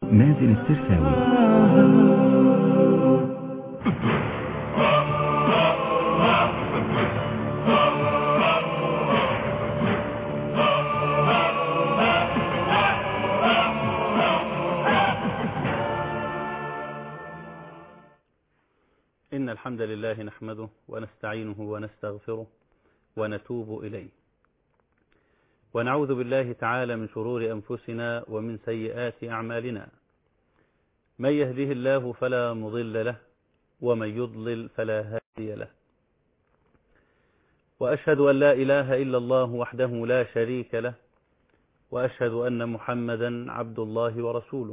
مازن السرساوي. إن الحمد لله نحمده ونستعينه ونستغفره ونتوب إليه، ونعوذ بالله تعالى من شرور أنفسنا ومن سيئات أعمالنا. من يهده الله فلا مضل له، ومن يضلل فلا هادي له. وأشهد أن لا إله إلا الله وحده لا شريك له، وأشهد أن محمدا عبد الله ورسوله.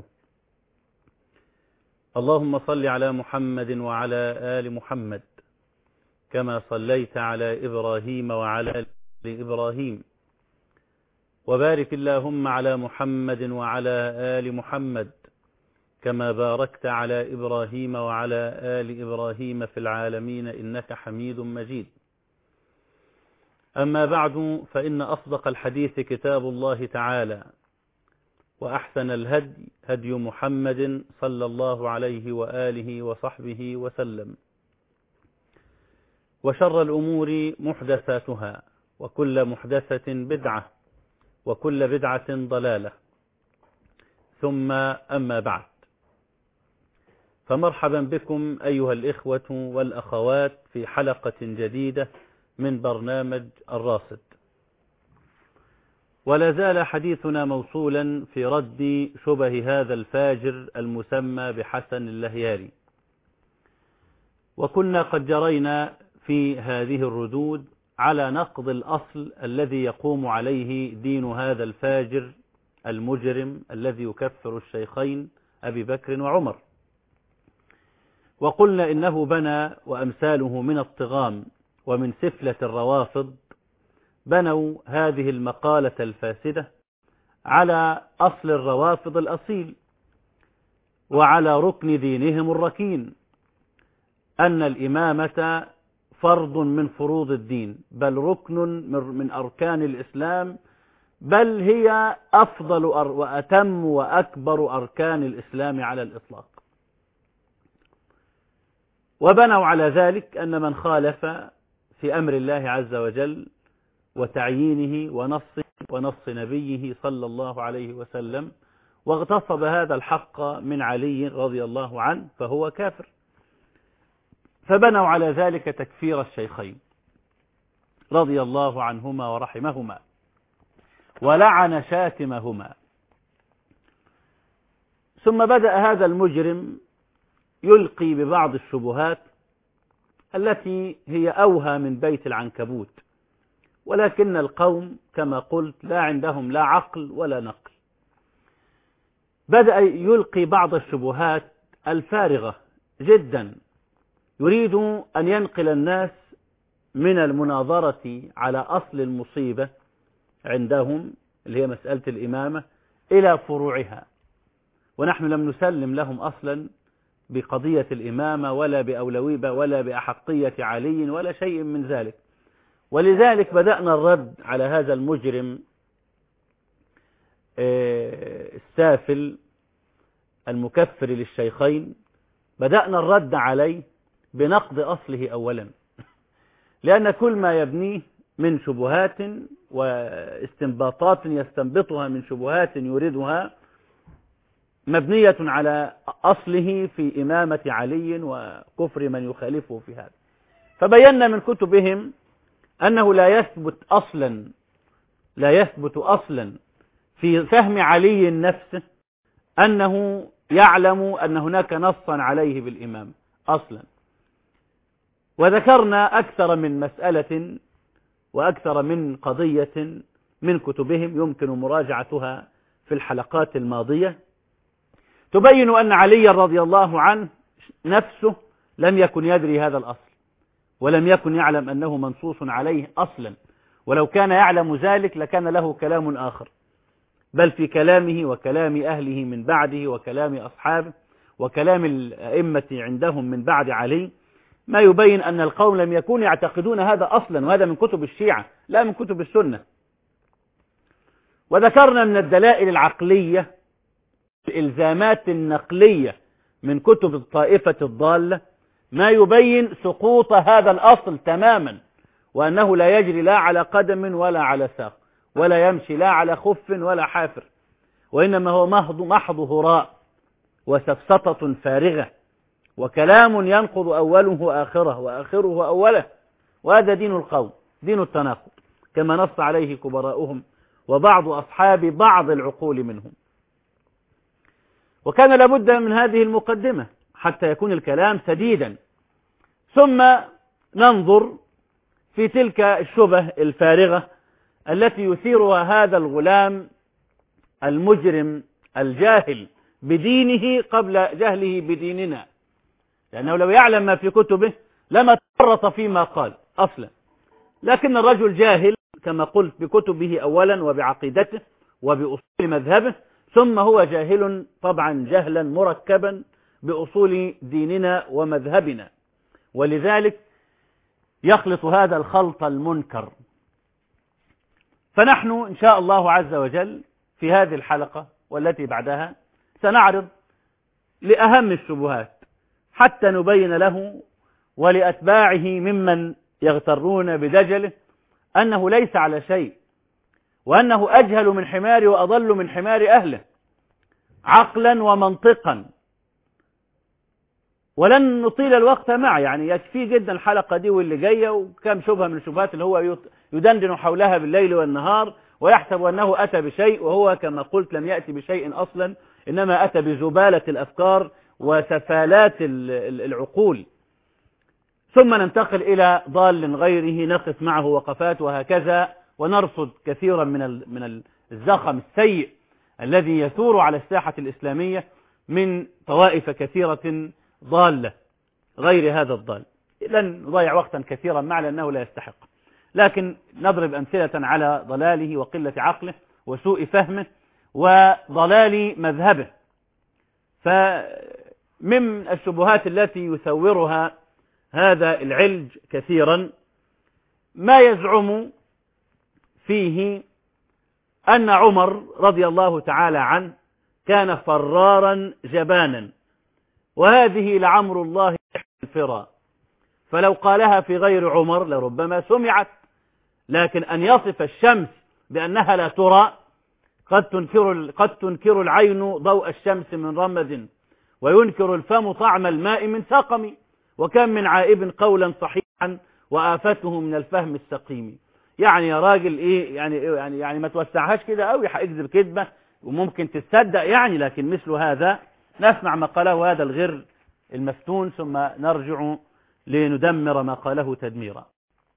اللهم صل على محمد وعلى آل محمد كما صليت على إبراهيم وعلى آل إبراهيم، وبارك اللهم على محمد وعلى آل محمد كما باركت على إبراهيم وعلى آل إبراهيم في العالمين إنك حميد مجيد. أما بعد، فإن أصدق الحديث كتاب الله تعالى، وأحسن الهدي هدي محمد صلى الله عليه وآله وصحبه وسلم، وشر الأمور محدثاتها، وكل محدثة بدعة، وكل بدعة ضلالة، ثم أما بعد. فمرحبا بكم أيها الإخوة والأخوات في حلقة جديدة من برنامج الراصد. ولا زال حديثنا موصولا في رد شبه هذا الفاجر المسمى بحسن اللهياري، وكنا قد جرينا في هذه الردود على نقض الأصل الذي يقوم عليه دين هذا الفاجر المجرم الذي يكفر الشيخين أبي بكر وعمر. وقلنا إنه بنى وأمثاله من الطغام ومن سفلة الروافض بنوا هذه المقالة الفاسدة على أصل الروافض الأصيل، وعلى ركن دينهم الركين، أن الإمامة فرض من فروض الدين، بل ركن من أركان الإسلام، بل هي أفضل وأتم وأكبر أركان الإسلام على الإطلاق. وبنوا على ذلك أن من خالف في أمر الله عز وجل وتعيينه ونص نبيه صلى الله عليه وسلم، واغتصب هذا الحق من علي رضي الله عنه، فهو كافر. فبنوا على ذلك تكفير الشيخين رضي الله عنهما ورحمهما، ولعن شاتمهما. ثم بدأ هذا المجرم يلقي ببعض الشبهات التي هي أوهى من بيت العنكبوت، ولكن القوم كما قلت لا عندهم لا عقل ولا نقل. بدأ يلقي بعض الشبهات الفارغة جدا، يريد أن ينقل الناس من المناظرة على أصل المصيبة عندهم اللي هي مسألة الإمامة إلى فروعها، ونحن لم نسلم لهم أصلا بقضية الإمامة ولا بأولوية ولا بأحقية علي ولا شيء من ذلك. ولذلك بدأنا الرد على هذا المجرم السافل المكفر للشيخين. بدأنا الرد عليه بنقد أصله أولا، لأن كل ما يبنيه من شبهات واستنباطات يستنبطها من شبهات يريدها مبنية على أصله في إمامة علي وكفر من يخالفه في هذا. فبينا من كتبهم أنه لا يثبت أصلا في فهم علي نفسه أنه يعلم أن هناك نصا عليه بالإمام أصلا. وذكرنا أكثر من مسألة وأكثر من قضية من كتبهم يمكن مراجعتها في الحلقات الماضية، تبين أن علي رضي الله عنه نفسه لم يكن يدري هذا الأصل، ولم يكن يعلم أنه منصوص عليه أصلا، ولو كان يعلم ذلك لكان له كلام آخر. بل في كلامه وكلام أهله من بعده وكلام أصحابه وكلام الأئمة عندهم من بعد علي ما يبين أن القوم لم يكونوا يعتقدون هذا أصلا، وهذا من كتب الشيعة لا من كتب السنة. وذكرنا من الدلائل العقلية الإلزامات النقلية من كتب الطائفة الضالة ما يبين سقوط هذا الأصل تماما، وأنه لا يجري لا على قدم ولا على ساق، ولا يمشي لا على خف ولا حافر، وإنما هو محض هراء وسفسطة فارغة وكلام ينقض أوله آخره وآخره أوله. وهذا دين القوم، دين التناقض كما نص عليه كبراؤهم وبعض أصحاب بعض العقول منهم. وكان لابد من هذه المقدمة حتى يكون الكلام سديدا، ثم ننظر في تلك الشبه الفارغة التي يثيرها هذا الغلام المجرم الجاهل بدينه قبل جهله بديننا، لأنه لو يعلم ما في كتبه لما تفرط فيما قال أصلا. لكن الرجل جاهل كما قلت بكتبه أولا وبعقيدته وبأصول مذهبه، ثم هو جاهل طبعا جهلا مركبا بأصول ديننا ومذهبنا، ولذلك يخلط هذا الخلط المنكر. فنحن إن شاء الله عز وجل في هذه الحلقة والتي بعدها سنعرض لأهم الشبهات حتى نبين له ولأتباعه ممن يغترون بدجله أنه ليس على شيء، وأنه أجهل من حمار وأضل من حمار أهله عقلا ومنطقا. ولن نطيل الوقت معه، يعني يكفي جدا الحلقة دي واللي جاية، وكم شبهة من الشبهات اللي هو يدندن حولها بالليل والنهار ويحسب أنه أتى بشيء، وهو كما قلت لم يأتي بشيء أصلا، إنما أتى بزبالة الأفكار وسفالات العقول. ثم ننتقل إلى ضال غيره نقف معه وقفات وهكذا، ونرصد كثيرا من الزخم السيء الذي يثور على الساحة الإسلامية من طوائف كثيرة ضالة غير هذا الضال. لن نضيع وقتا كثيرا معه لأنه لا يستحق، لكن نضرب أمثلة على ضلاله وقلة عقله وسوء فهمه وضلال مذهبه. فمن الشبهات التي يثورها هذا العلج كثيرا ما يزعم فيه أن عمر رضي الله تعالى عنه كان فرارا جبانا، وهذه لعمر الله الفرا، فلو قالها في غير عمر لربما سمعت. لكن أن يصف الشمس بأنها لا ترى، قد تنكر العين ضوء الشمس من رمد، وينكر الفم طعم الماء من سقم، وكم من عائب قولا صحيحا وآفته من الفهم السقيم. يعني يا راجل ايه يعني ما توسعهاش كده قوي، هيكذب كذبه وممكن تتصدق يعني، لكن مثل هذا نسمع ما قاله هذا الغر المفتون ثم نرجع لندمر ما قاله تدميرا.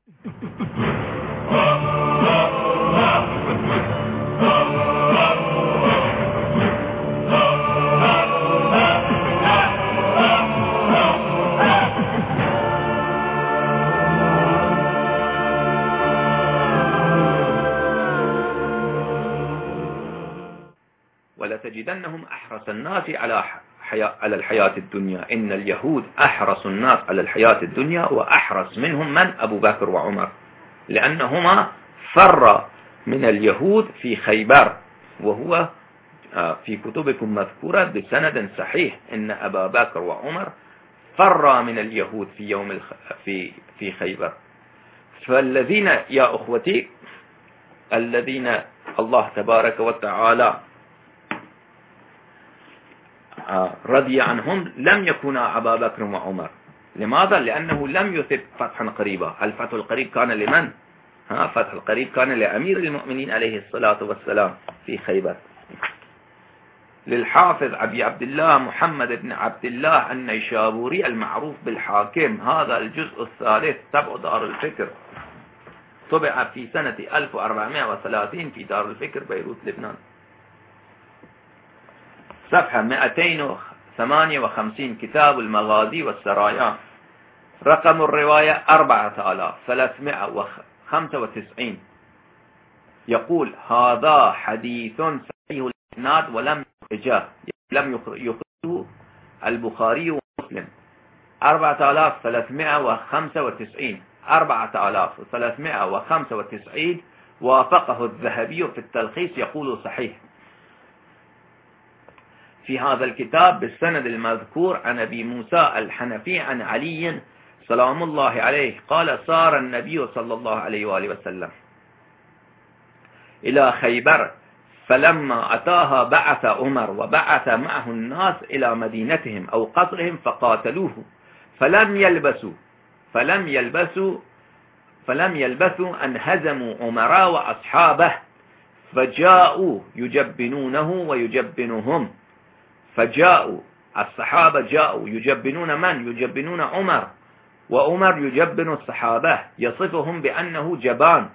ولتجدنهم أحرص الناس على الحياة الدنيا. إن اليهود أحرص الناس على الحياة الدنيا، وأحرص منهم من؟ أبو بكر وعمر، لأنهما فر من اليهود في خيبر، وهو في كتبكم مذكورة بسند صحيح إن أبا بكر وعمر فر من اليهود في خيبر. فالذين يا أخوتي الذين الله تبارك وتعالى رضي عنهم لم يكونا أبا بكر وعمر. لماذا؟ لأنه لم يثب فتحا قريبا. الفتح القريب كان لمن؟ فتح القريب كان لأمير المؤمنين عليه الصلاة والسلام في خيبر. للحافظ أبي عبد الله محمد بن عبد الله النيشابوري المعروف بالحاكم، هذا الجزء الثالث تبع دار الفكر، طبع في سنة 1430 في دار الفكر بيروت لبنان، صفحة 258، كتاب المغازي والسرايا، رقم الرواية 4395. يقول هذا حديث صحيح الإسناد ولم يخرجه البخاري ومسلم. 4395 وافقه الذهبي في التلخيص، يقول صحيح. في هذا الكتاب بالسند المذكور عن أبي موسى الحنفي عن علي سلام الله عليه قال: صار النبي صلى الله عليه وآله وسلم إلى خيبر، فلما أتاها بعث عمر وبعث معه الناس إلى مدينتهم أو قصرهم فقاتلوه، فلم يلبثوا أن هزموا عمر وأصحابه، فجاءوا يجبنونه ويجبنهم. فجاءوا الصحابة جاءوا يجبنون من؟ يجبنون عمر، وعمر يجبن الصحابة يصفهم بأنه جبان.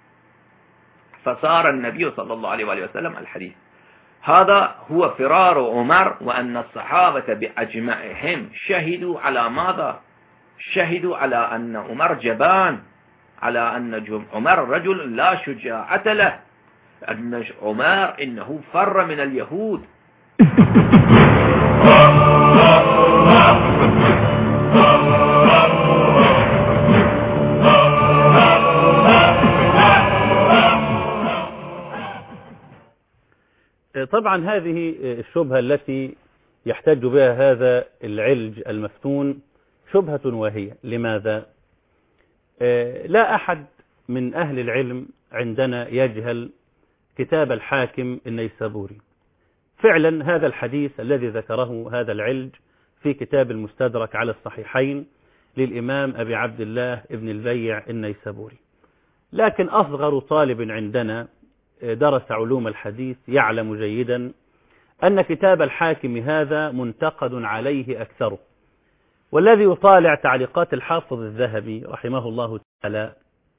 فصار النبي صلى الله عليه وسلم الحديث هذا هو فرار عمر، وأن الصحابة بأجمعهم شهدوا على ماذا؟ شهدوا على أن عمر جبان، على أن عمر رجل لا شجاعة له، أن عمر إنه فر من اليهود. طبعا هذه الشبهة التي يحتج بها هذا العلج المفتون شبهة واهية. لماذا؟ لا أحد من أهل العلم عندنا يجهل كتاب الحاكم النيسابوري. فعلا هذا الحديث الذي ذكره هذا العلج في كتاب المستدرك على الصحيحين للإمام أبي عبد الله ابن البيع النيسابوري، لكن أصغر طالب عندنا درس علوم الحديث يعلم جيدا أن كتاب الحاكم هذا منتقد عليه أكثره. والذي يطالع تعليقات الحافظ الذهبي رحمه الله تعالى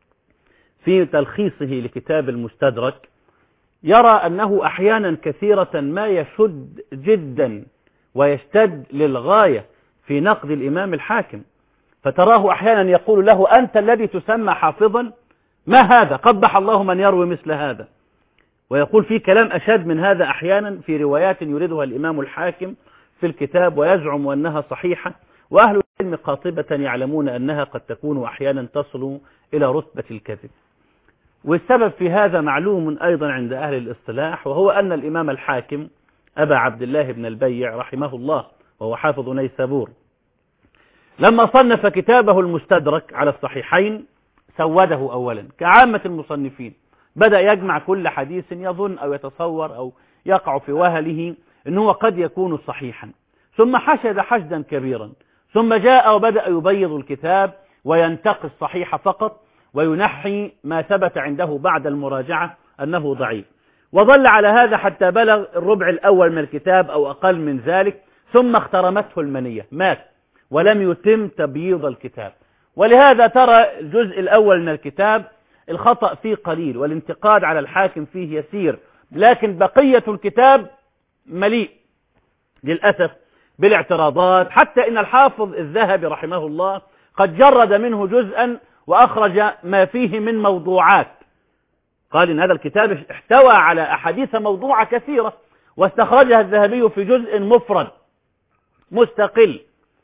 في تلخيصه لكتاب المستدرك يرى أنه أحيانا كثيرة ما يشد جدا ويشتد للغاية في نقد الإمام الحاكم، فتراه أحيانا يقول له: أنت الذي تسمى حافظا؟ ما هذا؟ قبح الله من يروي مثل هذا. ويقول في كلام أشد من هذا أحيانا في روايات يريدها الإمام الحاكم في الكتاب ويزعم أنها صحيحة، وأهل العلم قاطبة يعلمون أنها قد تكون أحيانا تصل إلى رتبة الكذب. والسبب في هذا معلوم أيضا عند أهل الاصطلاح، وهو أن الإمام الحاكم أبا عبد الله بن البيع رحمه الله وهو حافظ نيسابور لما صنف كتابه المستدرك على الصحيحين سوده أولا كعامة المصنفين، بدأ يجمع كل حديث يظن أو يتصور أو يقع في وهله أنه قد يكون صحيحا، ثم حشد حشدا كبيرا، ثم جاء وبدأ يبيض الكتاب وينتقي الصحيح فقط وينحي ما ثبت عنده بعد المراجعة أنه ضعيف، وظل على هذا حتى بلغ الربع الأول من الكتاب أو أقل من ذلك، ثم اخترمته المنية، مات ولم يتم تبييض الكتاب. ولهذا ترى الجزء الأول من الكتاب الخطأ فيه قليل والانتقاد على الحاكم فيه يسير، لكن بقية الكتاب مليء للأسف بالاعتراضات، حتى إن الحافظ الذهبي رحمه الله قد جرد منه جزءا وأخرج ما فيه من موضوعات. قال إن هذا الكتاب احتوى على أحاديث موضوعة كثيرة واستخرجها الذهبي في جزء مفرد مستقل.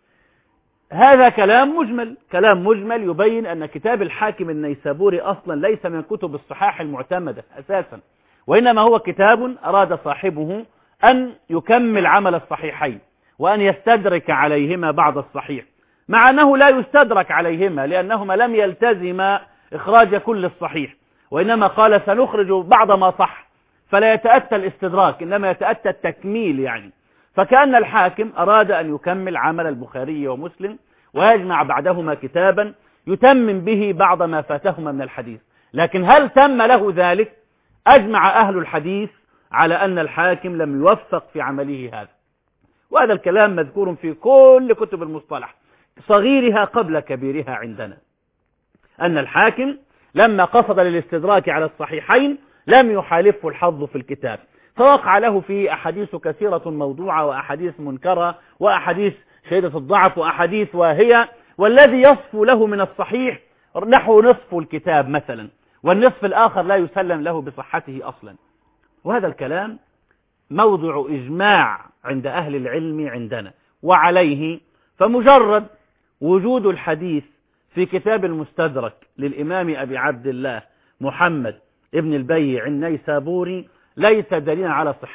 هذا كلام مجمل يبين أن كتاب الحاكم النيسابوري أصلا ليس من كتب الصحاح المعتمدة أساسا، وإنما هو كتاب أراد صاحبه أن يكمل عمل الصحيحين وأن يستدرك عليهما بعض الصحيح، مع أنه لا يستدرك عليهما لأنهما لم يلتزما إخراج كل الصحيح، وإنما قال سنخرج بعض ما صح، فلا يتأتى الاستدراك إنما يتأتى التكميل يعني. فكأن الحاكم أراد أن يكمل عمل البخاري ومسلم ويجمع بعدهما كتابا يتمم به بعض ما فاتهما من الحديث. لكن هل تم له ذلك؟ أجمع أهل الحديث على أن الحاكم لم يوفق في عمله هذا، وهذا الكلام مذكور في كل كتب المصطلح صغيرها قبل كبيرها عندنا، أن الحاكم لما قصد للاستدراك على الصحيحين لم يحالفه الحظ في الكتاب، فوقع له فيه أحاديث كثيرة موضوعة وأحاديث منكرة وأحاديث شديدة الضعف وأحاديث واهية، والذي يصفو له من الصحيح نحو نصف الكتاب مثلا، والنصف الآخر لا يسلم له بصحته أصلا. وهذا الكلام موضع إجماع عند أهل العلم عندنا، وعليه فمجرد وجود الحديث في كتاب المستدرك للإمام أبي عبد الله محمد ابن البيع النيسابوري ليس دليلا على صحته.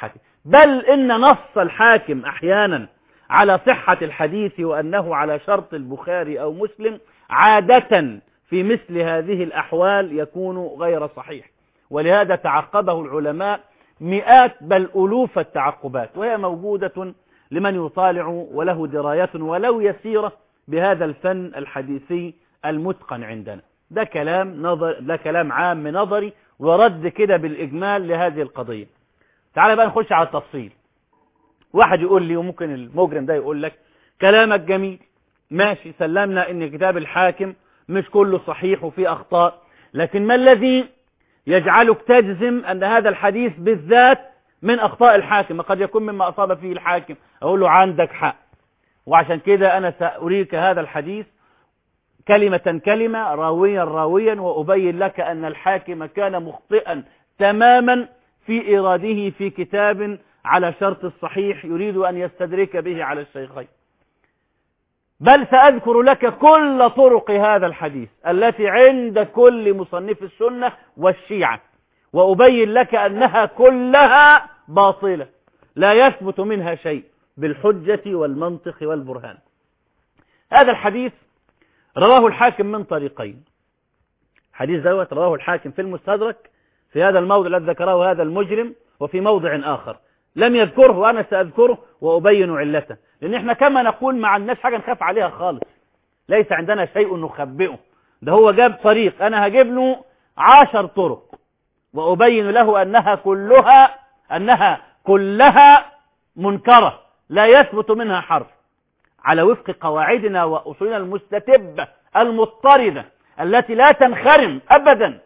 بل إن نص الحاكم أحيانا على صحة الحديث وأنه على شرط البخاري أو مسلم عادة في مثل هذه الأحوال يكون غير صحيح، ولهذا تعقبه العلماء مئات بل ألوف التعقبات، وهي موجودة لمن يطالع وله دراية ولو يسيرة بهذا الفن الحديثي المتقن عندنا. ده كلام عام نظري ورد كده بالإجمال لهذه القضية. تعال بقى نخش على التفصيل. واحد يقول لي، وممكن المجرم ده يقول لك كلامك جميل ماشي، سلمنا ان كتاب الحاكم مش كله صحيح وفيه أخطاء، لكن ما الذي يجعلك تجزم أن هذا الحديث بالذات من أخطاء الحاكم؟ قد يكون مما أصاب فيه الحاكم. أقول له عندك حق، وعشان كده أنا سأريك هذا الحديث كلمة كلمة راويا راويا، وأبين لك أن الحاكم كان مخطئا تماما في إيراده في كتاب على شرط الصحيح يريد أن يستدرك به على الشيخين. بل سأذكر لك كل طرق هذا الحديث التي عند كل مصنف السنة والشيعة، وأبين لك أنها كلها باطلة لا يثبت منها شيء بالحجة والمنطق والبرهان. هذا الحديث رواه الحاكم من طريقين. حديث دوت رواه الحاكم في المستدرك في هذا الموضع الذي ذكره هذا المجرم، وفي موضع آخر لم يذكره وأنا سأذكره وأبين علته، لأن احنا كما نقول مع الناس حاجة نخاف عليها خالص، ليس عندنا شيء نخبئه. ده هو جاب طريق، أنا هجيب له 10 طرق وأبين له أنها كلها منكرة لا يثبت منها حرف، على وفق قواعدنا وأصولنا المستتبة المضطردة التي لا تنخرم أبدا.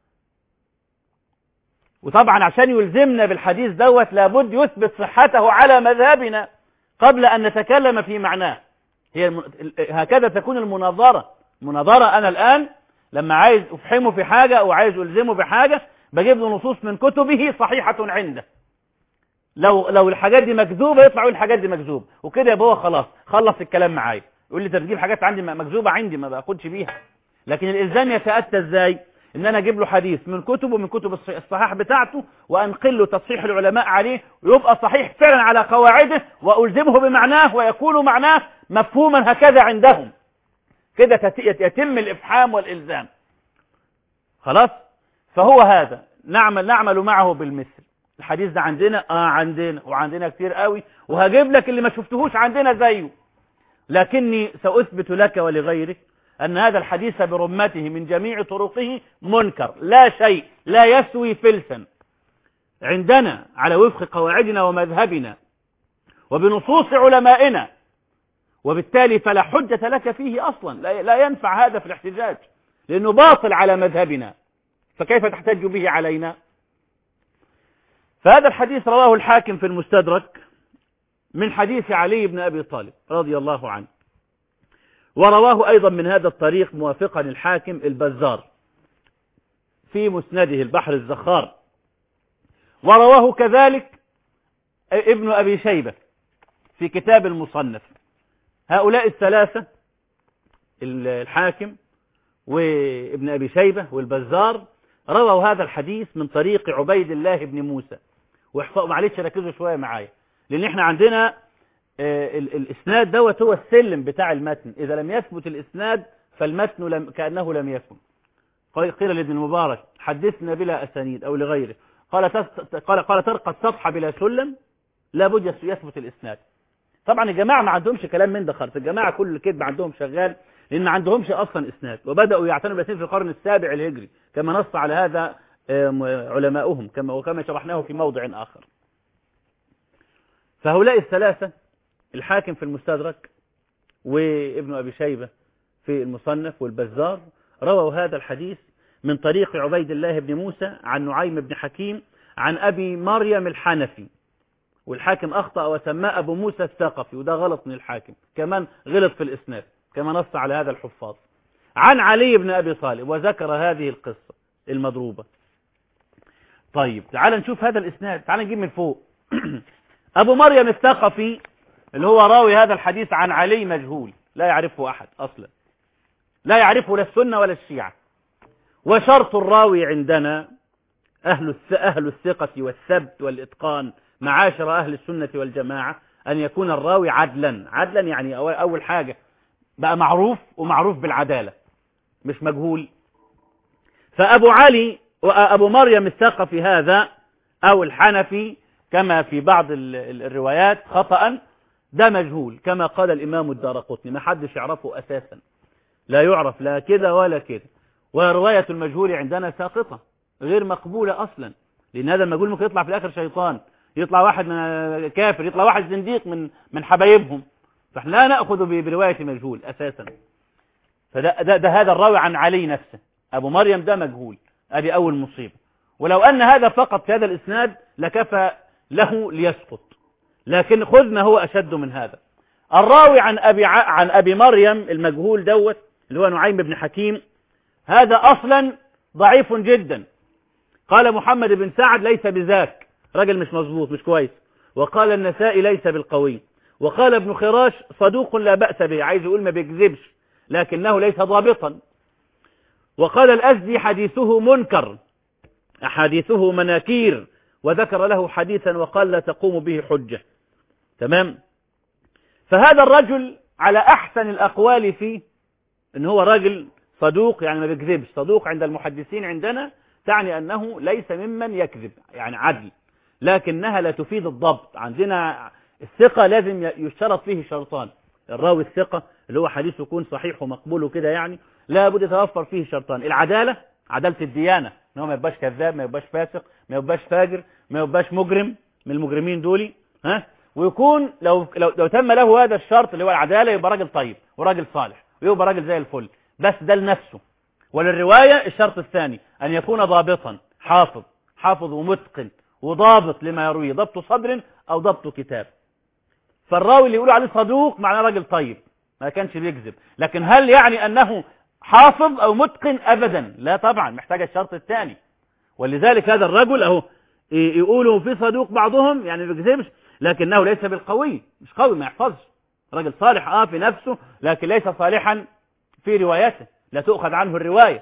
وطبعا عشان يلزمنا بالحديث دوت لابد يثبت صحته على مذهبنا قبل أن نتكلم في معناه. هكذا تكون المناظرة. أنا الآن لما عايز أفحمه في حاجة أو عايز ألزمه بحاجة بجيب له نصوص من كتبه صحيحة عنده. لو الحاجات دي مكذوبة يطلع يقول الحاجات دي مكذوبة، وكده يبقى هو خلاص خلص الكلام معايا. يقول لي تجيب حاجات عندي مكذوبة عندي ما باخدش بيها. لكن الإلزام يتأتى إزاي؟ إن أنا أجيب له حديث من كتبه من كتب الصحاح بتاعته وأنقل له تصحيح العلماء عليه ويبقى صحيح فعلا على قواعده، وألزمه بمعناه ويكون معناه مفهوما هكذا عندهم. كده يتم الإفحام والإلزام. خلاص؟ فهو هذا نعمل معه بالمثل. الحديث ده عندنا عندنا وعندنا كتير قوي، وهجيب لك اللي ما شفتهوش عندنا زيه، لكني سأثبت لك ولغيرك أن هذا الحديث برمته من جميع طرقه منكر، لا شيء، لا يسوي فلسا عندنا على وفق قواعدنا ومذهبنا وبنصوص علمائنا، وبالتالي فلا حجة لك فيه أصلا، لا ينفع هذا في الاحتجاج لأنه باطل على مذهبنا، فكيف تحتج به علينا؟ فهذا الحديث رواه الحاكم في المستدرك من حديث علي بن أبي طالب رضي الله عنه، ورواه أيضا من هذا الطريق موافقا الحاكم البزار في مسنده البحر الزخار، ورواه كذلك ابن أبي شيبة في كتاب المصنف. هؤلاء الثلاثة الحاكم وابن أبي شيبة والبزار رووا هذا الحديث من طريق عبيد الله بن موسى. واحفظوا معلش ركزوا شوية معايا، لأن احنا عندنا الإسناد دوت هو السلم بتاع المتن، إذا لم يثبت الإسناد فالمتن كأنه لم يكن. قيل لابن المبارك حدثنا بلا أسانيد أو لغيره، قال ترقى السطح بلا سلم، لابد يثبت الإسناد. طبعا الجماعة ما عندهمش كلام من ده خالص، الجماعة كل الكذب عندهم شغال، لأن ما عندهمش أصلا إسناد، وبدأوا يعتنوا بالإسناد في القرن السابع الهجري كما نص على هذا علماؤهم وكما شرحناه في موضع آخر. فهؤلاء الثلاثة الحاكم في المستدرك وابن أبي شيبة في المصنف والبزار رووا هذا الحديث من طريق عبيد الله بن موسى عن نعيم بن حكيم عن أبي مريم الحنفي، والحاكم أخطأ وسماه أبو موسى الثقفي، وده غلط من الحاكم، كمان غلط في الإسناد كما نص على هذا الحفاظ، عن علي بن أبي طالب، وذكر هذه القصة المضروبة. طيب تعال نشوف هذا الإسناد، تعال نجيب من فوق. أبو مريم الثقفي اللي هو راوي هذا الحديث عن علي مجهول، لا يعرفه أحد أصلا، لا يعرفه لا السنة ولا الشيعة. وشرط الراوي عندنا أهل الثقة والثبت والإتقان معاشر أهل السنة والجماعة أن يكون الراوي عدلا. عدلا يعني أول حاجة بقى معروف، ومعروف بالعدالة، مش مجهول. فأبو علي وأبو مريم الثقفي هذا أو الحنفي كما في بعض الروايات خطأ، ده مجهول كما قال الإمام الدارقطني، ما حدش يعرفه أساسا، لا يعرف لا كده ولا كده. ورواية المجهول عندنا ساقطة غير مقبولة أصلا، لأن هذا المجهول ممكن يطلع في الآخر شيطان، يطلع واحد من كافر، يطلع واحد زنديق من حبايبهم، فاحنا لا نأخذ برواية مجهول أساسا. فده هذا الراوي عن علي نفسه أبو مريم ده مجهول، هذه أول مصيبة. ولو أن هذا فقط في هذا الإسناد لكفى له ليسقط، لكن خذ ما هو أشد من هذا. الراوي عن أبي مريم المجهول دوت اللي هو نعيم بن حكيم، هذا أصلا ضعيف جدا. قال محمد بن سعد ليس بذاك، رجل مش مظبوط مش كويس. وقال النسائي ليس بالقوي. وقال ابن خراش صدوق لا بأس به، عايز يقول ما بيكذبش لكنه ليس ضابطا. وقال الأزدي حديثه منكر، أحاديثه مناكير، وذكر له حديثا وقال لا تقوم به حجة. تمام. فهذا الرجل على أحسن الأقوال فيه إن هو رجل صدوق، يعني ما بيكذبش. صدوق عند المحدثين عندنا تعني أنه ليس ممن يكذب، يعني عدل، لكنها لا تفيد الضبط. عندنا الثقة لازم يشترط فيه شرطان، الراوي الثقة اللي هو حديثه يكون صحيح ومقبول وكده، يعني لا بد يتوفر فيه شرطان: العدالة، عدالة الديانة، ان هو ما يبقاش كذاب، ما يبقاش فاسق، ما يبقاش فاجر، ما يبقاش مجرم من المجرمين دولي، ويكون لو تم له هذا الشرط اللي هو العدالة يبقى راجل طيب وراجل صالح ويبقى راجل زي الفل، بس ده لنفسه. وللرواية الشرط الثاني أن يكون ضابطا، حافظ ومتقن وضابط لما يرويه، ضبط صدر أو ضبط كتاب. فالراوي اللي يقول عليه صدوق معناه راجل طيب ما كانش بيكذب، لكن هل يعني أنه حافظ أو متقن؟ أبدا، لا طبعا، محتاج الشرط الثاني. ولذلك هذا الرجل أهو يقولوا في صدوق بعضهم، يعني ما بيكذبش لكنه ليس بالقوي، مش قوي ما يحفظش، راجل صالح في نفسه لكن ليس صالحا في روايته، لا تؤخذ عنه الرواية.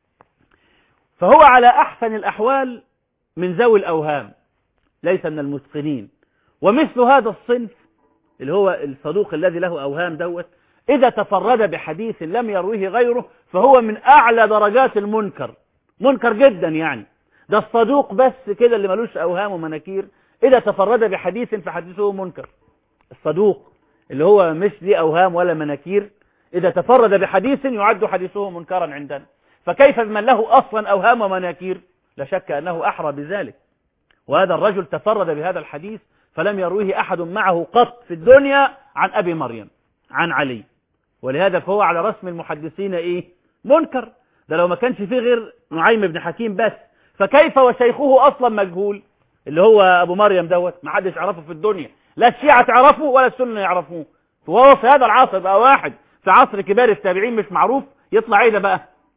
فهو على أحسن الأحوال من ذوي الأوهام، ليس من المتقنين. ومثل هذا الصنف اللي هو الصدوق الذي له أوهام دوت، إذا تفرد بحديث لم يرويه غيره فهو من أعلى درجات المنكر، منكر جدا يعني. ده الصدوق بس كده اللي ملوش أوهام ومناكير، إذا تفرد بحديث فحديثه منكر. الصدوق اللي هو مش ليه أوهام ولا مناكير، إذا تفرد بحديث يعد حديثه منكرا عندنا، فكيف بمن له أصلا أوهام ومناكير؟ لا شك أنه أحرى بذلك. وهذا الرجل تفرد بهذا الحديث فلم يرويه أحد معه قط في الدنيا عن أبي مريم عن علي، ولهذا فهو على رسم المحدثين منكر. ده لو ما كانش فيه غير نعيم بن حكيم بس، فكيف وشيخه أصلا مجهول اللي هو أبو مريم دوت، ما حدش يعرفه في الدنيا، لا الشيعة تعرفه ولا السنة يعرفوه. وهو في هذا العصر بقى واحد في عصر كبار التابعين مش معروف، يطلع ايه ده بقى؟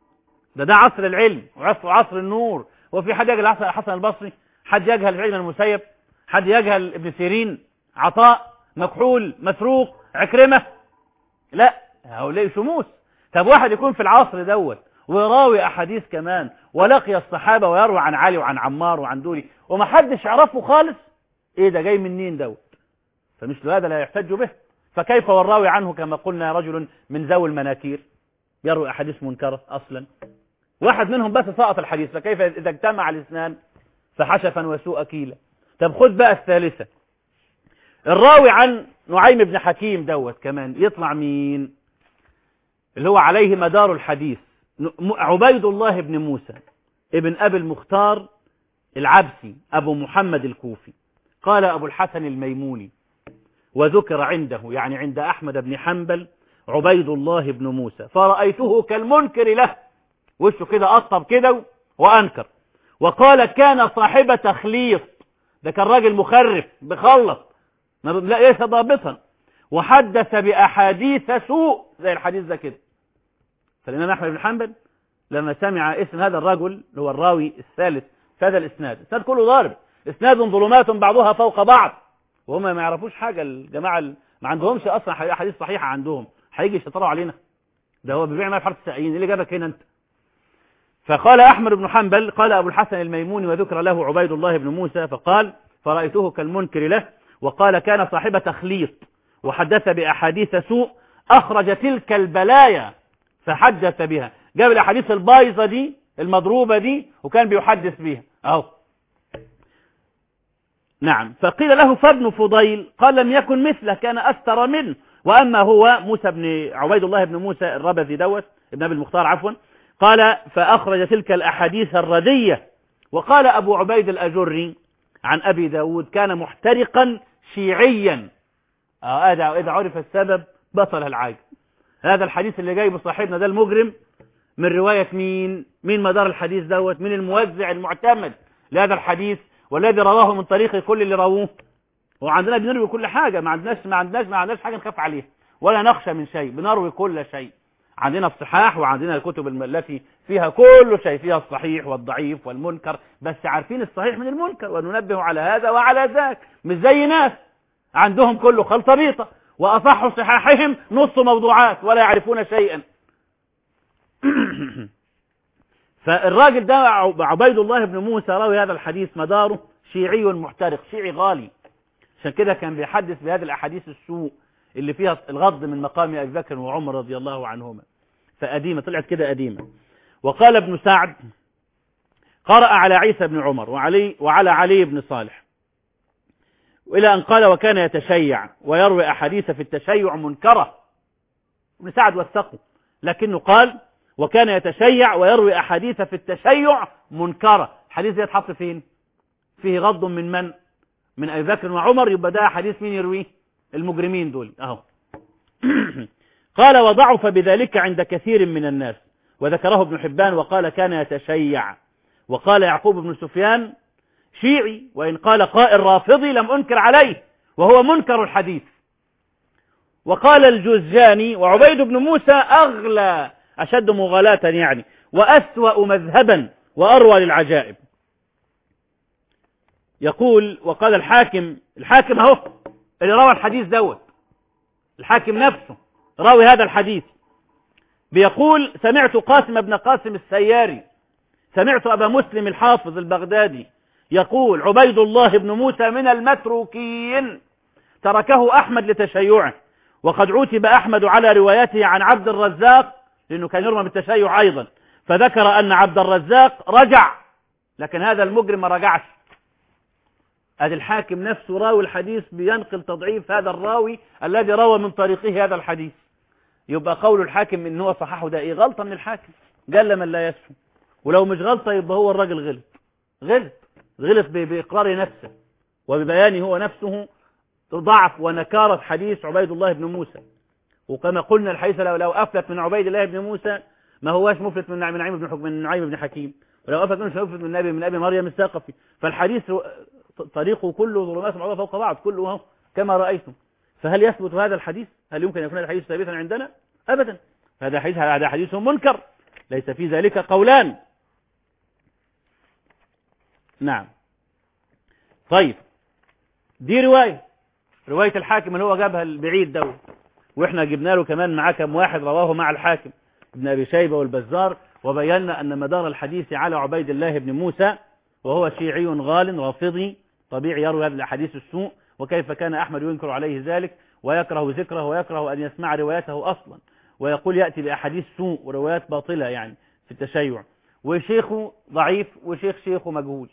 ده عصر العلم وعصر النور. وفي حد يجهل حسن البصري؟ حد يجهل علم المسيب؟ حد يجهل ابن سيرين، عطاء، مكحول، مسروق، عكرمة؟ لا، هؤلاء شموس. طب واحد يكون في العصر دوت ويراوي أحاديث كمان ولقي الصحابة ويروي عن علي وعن عمار وعن دولي وما حدش يعرفه خالص، ايه ده جاي منين دوت؟ فمثل هذا لا يحتج به. فكيف والراوي عنه كما قلنا رجل من ذوي المناكير يروي أحاديث منكرة أصلا، واحد منهم بس سقط الحديث، فكيف إذا اجتمع الاثنان فحشفا وسوء كيلا؟ طب خذ بقى الثالثة، الراوي عن نعيم بن حكيم دوت كمان يطلع مين اللي هو عليه مدار الحديث؟ عبيد الله بن موسى ابن أبي المختار العبسي أبو محمد الكوفي. قال أبو الحسن الميموني وذكر عنده، يعني عند أحمد بن حنبل، عبيد الله بن موسى فرأيته كالمنكر له، وشه كده قطب كده وأنكر. وقال كان صاحب تخليط، ده كان راجل مخرف بخلط لا ليس ضابطا، وحدث بأحاديث سوء زي الحديث ده كده. فالإمام أحمد بن حنبل لما سمع اسم هذا الرجل اللي هو الراوي الثالث في هذا الإسناد كله ضارب، إسناد ظلمات بعضها فوق بعض، وهم ما يعرفوش حاجة الجماعة ما عندهمش أصلا حديث صحيحة عندهم، هيجي يشطروا علينا، ده هو بيبيع ما في حرف السعيين، اللي جابك هنا أنت؟ فقال أحمد بن حنبل قال أبو الحسن الميموني وذكر له عبيد الله بن موسى، فقال فرأيته كالمنكر له. وقال كان صاحب تخليط وحدث بأحاديث سوء أخرج تلك البلايا فحدث بها. جاب الأحاديث البايظة دي المضروبة دي وكان بيحدث بها أهو. نعم. فقيل له فابن فضيل قال لم يكن مثله كان أستر منه. وأما هو موسى بن عبيد الله بن موسى الربذي دوت ابن أبي المختار عفوا قال فأخرج تلك الأحاديث الردية. وقال أبو عبيد الأجري عن أبي داود كان محترقا شيعيا. إذا عرف السبب بطل العاجب. هذا الحديث اللي جاي بصاحبنا ده المجرم من رواية مين مدار الحديث دوت؟ من الموزع المعتمد لهذا الحديث والذي رواه من طريق كل اللي رووه. وعندنا بنروي كل حاجة، ما عندناش حاجة نخاف عليها ولا نخشى من شيء، بنروي كل شيء. عندنا الصحاح وعندنا الكتب التي فيها كل شيء، فيها الصحيح والضعيف والمنكر، بس عارفين الصحيح من المنكر وننبه على هذا وعلى ذاك. مش زي ناس عندهم كله خلطة بيطة وأصح صحاحهم نص موضوعات ولا يعرفون شيئا. فالراجل ده عبيد الله بن موسى راوي هذا الحديث مداره شيعي محترق، شيعي غالي. عشان كده كان بيحدث بهذه الأحاديث السوء اللي فيها الغض من مقام أبي بكر وعمر رضي الله عنهما. فقديمة طلعت كده قديمة. وقال ابن سعد قرأ على عيسى بن عمر وعلى علي بن صالح وإلى أن قال وكان يتشيع ويروي أحاديث في التشيع منكرة. ابن سعد وثقه، لكنه قال وكان يتشيع ويروي أحاديث في التشيع منكرة. الحديث ده يتحط فين؟ فيه غض من أبي بكر وعمر، يبقى ده حديث مين يرويه؟ المجرمين دول اهو. قال وضعف بذلك عند كثير من الناس وذكره ابن حبان وقال كان يتشيع. وقال يعقوب بن سفيان شيعي، وإن قال قائل رافضي لم أنكر عليه وهو منكر الحديث. وقال الجزجاني وعبيد بن موسى أغلى أشد مغالاة يعني وأسوأ مذهبا وأروى للعجائب. يقول وقال الحاكم اهو اللي روى الحديث دوت، الحاكم نفسه راوي هذا الحديث، بيقول سمعت قاسم بن قاسم السياري سمعت أبا مسلم الحافظ البغدادي يقول عبيد الله بن موسى من المتروكين تركه أحمد لتشيعه، وقد عوتب أحمد على روايته عن عبد الرزاق لأنه كان يرمى بالتشيع أيضا، فذكر أن عبد الرزاق رجع، لكن هذا المجرم ما رجعش. هذا الحاكم نفسه راوي الحديث بينقل تضعيف هذا الراوي الذي روى من طريقه هذا الحديث. يبقى قول الحاكم إن هو صححه ده غلطة من الحاكم، قال من لا يسفو، ولو مش غلطة يبقى هو الراجل غلط بإقرار نفسه وببيانه هو نفسه ضعف ونكارة حديث عبيد الله بن موسى. وكما قلنا الحديث لو أفلت من عبيد الله بن موسى ما هواش مفلت من نعيم بن حكيم، ولو أفلت منه مفلت من أبي مريم الثقفي. فالحديث طريقه كله ظلمات بعضها فوق بعض كله كما رأيتم. فهل يثبت هذا الحديث؟ هل يمكن أن يكون هذا الحديث ثابتا عندنا؟ أبدا. هذا حديث منكر ليس في ذلك قولان. نعم. طيب دي رواية الحاكم اللي هو جابها البعيد ده، واحنا جبنا له كمان معاه كم واحد رواه مع الحاكم ابن أبي شيبة والبزار، وبينا أن مدار الحديث على عبيد الله بن موسى وهو شيعي غال رافضي طبيعي يروي هذه الأحاديث السوء، وكيف كان أحمد ينكر عليه ذلك ويكره ذكره ويكره أن يسمع روايته أصلا، ويقول يأتي بأحاديث سوء وروايات باطلة يعني في التشيع، وشيخه ضعيف شيخه مجهول.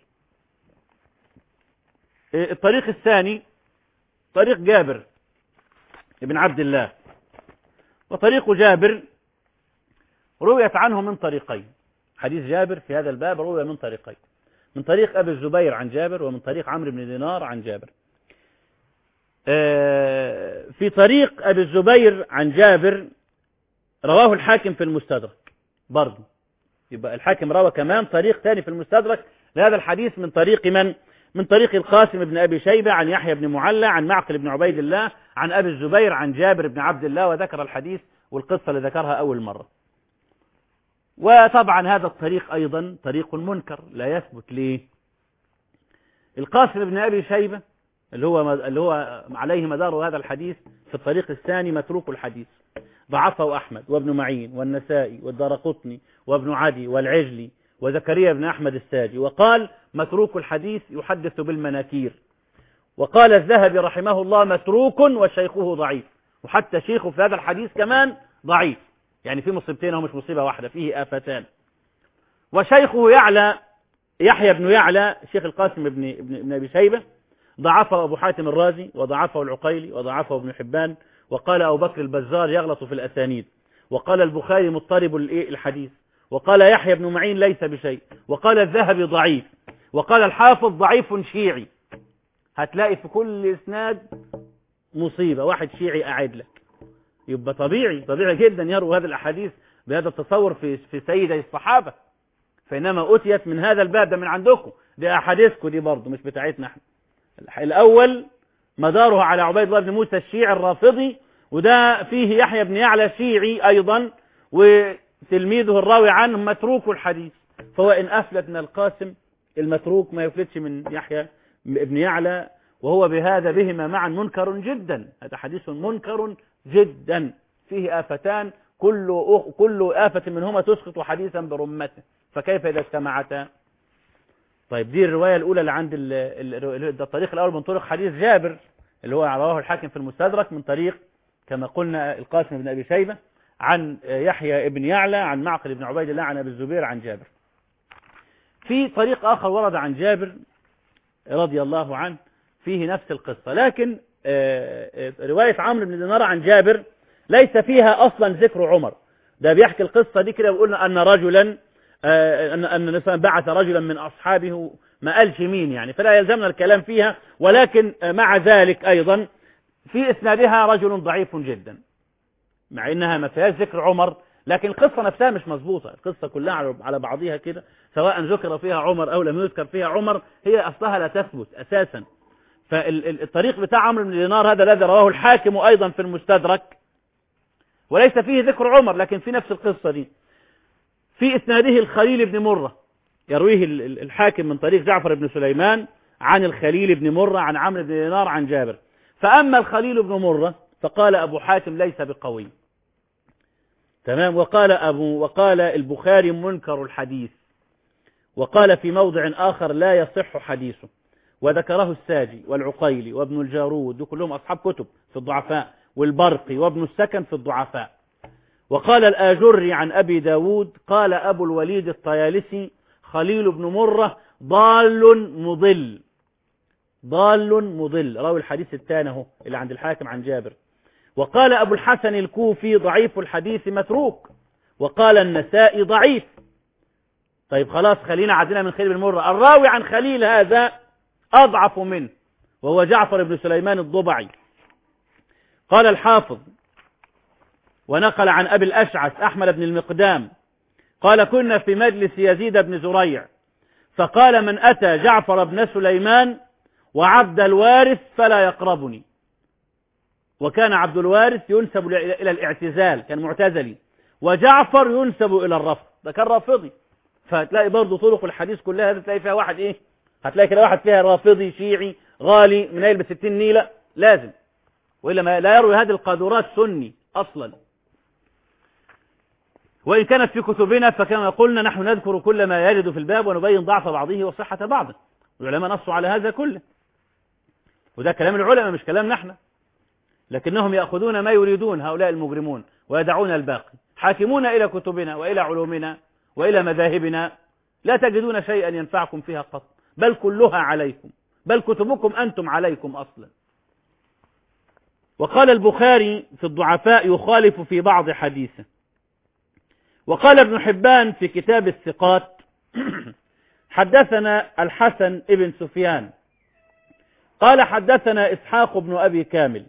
الطريق الثاني طريق جابر ابن عبد الله، وطريق جابر رويت عنه من طريقين. حديث جابر في هذا الباب روي من طريقين، من طريق أبي الزبير عن جابر ومن طريق عمرو بن دينار عن جابر. في طريق أبي الزبير عن جابر رواه الحاكم في المستدرك برضه، يبقى الحاكم روى كمان طريق ثاني في المستدرك لهذا الحديث من طريق من؟ من طريق القاسم بن أبي شيبة عن يحيى بن معلى عن معقل بن عبيد الله عن أبي الزبير عن جابر بن عبد الله، وذكر الحديث والقصة اللي ذكرها أول مرة. وطبعا هذا الطريق أيضا طريق منكر لا يثبت. ليه؟ القاسم بن أبي شيبة اللي هو عليه مدار هذا الحديث في الطريق الثاني متروك الحديث، ضعفه أحمد وابن معين والنسائي والدارقطني وابن عدي والعجلي وزكريا بن أحمد الساجي، وقال متروك الحديث يحدث بالمناكير، وقال الذهبي رحمه الله متروك وشيخه ضعيف، وحتى شيخه في هذا الحديث كمان ضعيف، يعني في مصيبتين، هو مش مصيبة واحدة، فيه آفتان. وشيخه يحيى بن يعلى شيخ القاسم ابن أبي شيبة ضعفه أبو حاتم الرازي وضعفه العقيلي وضعفه ابن حبان، وقال أبو بكر البزار يغلط في الأسانيد، وقال البخاري مضطرب الحديث، وقال يحيى بن معين ليس بشيء، وقال الذهبي ضعيف، وقال الحافظ ضعيف شيعي. هتلاقي في كل إسناد مصيبة، واحد شيعي قاعد لك. يبقى طبيعي جدا يروي هذا الأحاديث بهذا التصور في سيدي الصحابة، فإنما أتيت من هذا الباب، ده من عندكم، دي أحاديثكم دي برضه مش بتاعتنا احنا. الأول مداره على عبيد الله بن موسى الشيعي الرافضي، وده فيه يحيى بن يعلى شيعي أيضا، وتلميذه الراوي عنه متروك الحديث، فهو إن أفلت من القاسم المتروك ما يفلتش من يحيى بن يعلى، وهو بهذا بهما معا منكر جدا. هذا حديث منكر جدا فيه آفتان، كل آفة منهما تسقط حديثا برمته، فكيف إذا اجتمعتا؟ طيب دي الرواية الأولى اللي عند الطريق الأول من طرق حديث جابر اللي هو رواه الحاكم في المستدرك من طريق كما قلنا القاسم بن أبي شيبة عن يحيى بن يعلى عن معقل بن عبيد الله عن أبي الزبير عن جابر. في طريق آخر ورد عن جابر رضي الله عنه فيه نفس القصة، لكن رواية عمرو بن دينار عن جابر ليس فيها أصلا ذكر عمر. ده بيحكي القصة دي كده، وقلنا أن رجلا أن بعث رجلا من أصحابه، ما قالش مين يعني، فلا يلزمنا الكلام فيها، ولكن مع ذلك أيضا في إسنادها رجل ضعيف جدا، مع إنها ما فيهاش ذكر عمر، لكن القصة نفسها مش مظبوطة، القصة كلها على بعضها كده، سواء ذكر فيها عمر أو لم يذكر فيها عمر، هي أصلها لا تثبت أساسا. فالطريق بتاع عمرو بن دينار هذا الذي رواه الحاكم أيضا في المستدرك، وليس فيه ذكر عمر، لكن في نفس القصة دي في إسناده الخليل بن مرة، يرويه الحاكم من طريق جعفر بن سليمان عن الخليل بن مرة عن عمرو بن دينار عن جابر. فأما الخليل بن مرة فقال أبو حاتم ليس بقوي، تمام، وقال البخاري منكر الحديث، وقال في موضع آخر لا يصح حديثه، وذكره الساجي والعقيلي وابن الجارود وكلهم أصحاب كتب في الضعفاء، والبرقي وابن السكن في الضعفاء. وقال الآجري عن أبي داود قال أبو الوليد الطيالسي خليل بن مرة ضال مضل، راوي الحديث الثاني اهو اللي عند الحاكم عن جابر. وقال أبو الحسن الكوفي ضعيف الحديث متروك، وقال النسائي ضعيف. طيب خلاص خلينا عدنا من خليل بن مرة، الراوي عن خليل هذا أضعف منه وهو جعفر بن سليمان الضبعي. قال الحافظ ونقل عن أبي الأشعث أحمد بن المقدام قال كنا في مجلس يزيد بن زريع فقال من أتى جعفر بن سليمان وعبد الوارث فلا يقربني. وكان عبد الوارث ينسب إلى الاعتزال، كان معتزلي، وجعفر ينسب إلى الرفض، ده كان رافضي. فهتلاقي برضو طرق الحديث كلها هتلاقي فيها واحد ايه، هتلاقي كده واحد فيها رافضي شيعي غالي منيل ب60 نيلة لازم، وإلا ما لا يروي هذه القادرات سني أصلا. وإن كانت في كتبنا فكما قلنا نحن نذكر كل ما يرد في الباب ونبين ضعف بعضه وصحة بعضه، العلماء نصوا على هذا كله، وده كلام العلماء مش كلامنا احنا، لكنهم يأخذون ما يريدون هؤلاء المجرمون ويدعون الباقي، حاكمون إلى كتبنا وإلى علومنا وإلى مذاهبنا لا تجدون شيئا ينفعكم فيها قط، بل كلها عليكم، بل كتبكم أنتم عليكم أصلا. وقال البخاري في الضعفاء يخالف في بعض حديثه. وقال ابن حبان في كتاب الثقات حدثنا الحسن ابن سفيان قال حدثنا إسحاق بن أبي كامل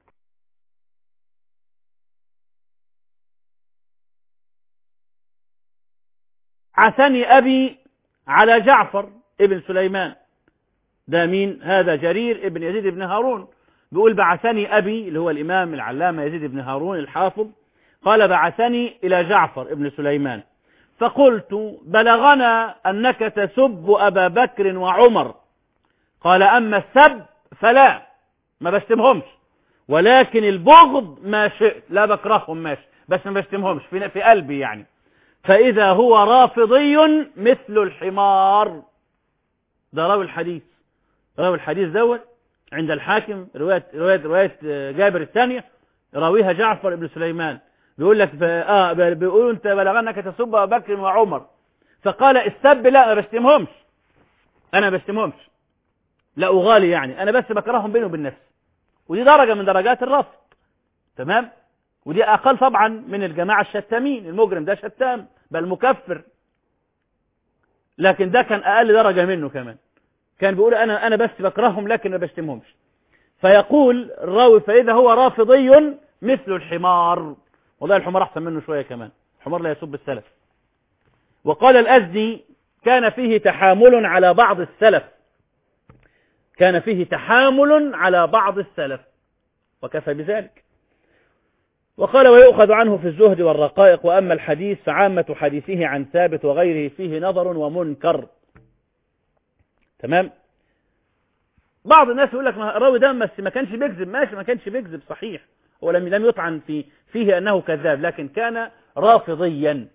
عثني أبي على جعفر ابن سليمان. ده مين هذا؟ جرير ابن يزيد بن هارون بيقول بعثني أبي اللي هو الإمام العلامة يزيد بن هارون الحافظ، قال بعثني إلى جعفر ابن سليمان فقلت بلغنا أنك تسب أبا بكر وعمر. قال أما السب فلا، ما بشتمهمش، ولكن البغض ما شئت، لا بكرههم ماشي بس ما بشتمهمش في قلبي يعني. فإذا هو رافضي مثل الحمار. ده راوي الحديث، راوي الحديث دوت عند الحاكم رواية جابر الثانية راويها جعفر بن سليمان، بيقول لك بيقولوا انت بلغنك تسب ابو بكر وعمر، فقال السب لا انا بشتمهمش لا اغالي، يعني انا بس بكرههم بيني وبين نفسي، ودي درجة من درجات الرفض. تمام. ودي اقل طبعا من الجماعة الشتامين، المجرم ده شتام بل مكفر، لكن ده كان اقل درجة منه كمان، كان بيقول انا بس بكرههم لكن ما بشتمهمش. فيقول الراوي فاذا هو رافضي مثل الحمار، والله الحمار احسن منه شوية كمان، الحمار لا يسب السلف. وقال الأزدي كان فيه تحامل على بعض السلف، كان فيه تحامل على بعض السلف وكفى بذلك. وقال ويؤخذ عنه في الزهد والرقائق، وأما الحديث فعامة حديثه عن ثابت وغيره فيه نظر ومنكر. تمام. بعض الناس يقول لك الراوي ده ما كانش بيكذب، ماشي، ما كانش بيكذب صحيح، هو لم يطعن فيه أنه كذاب، لكن كان رافضيا،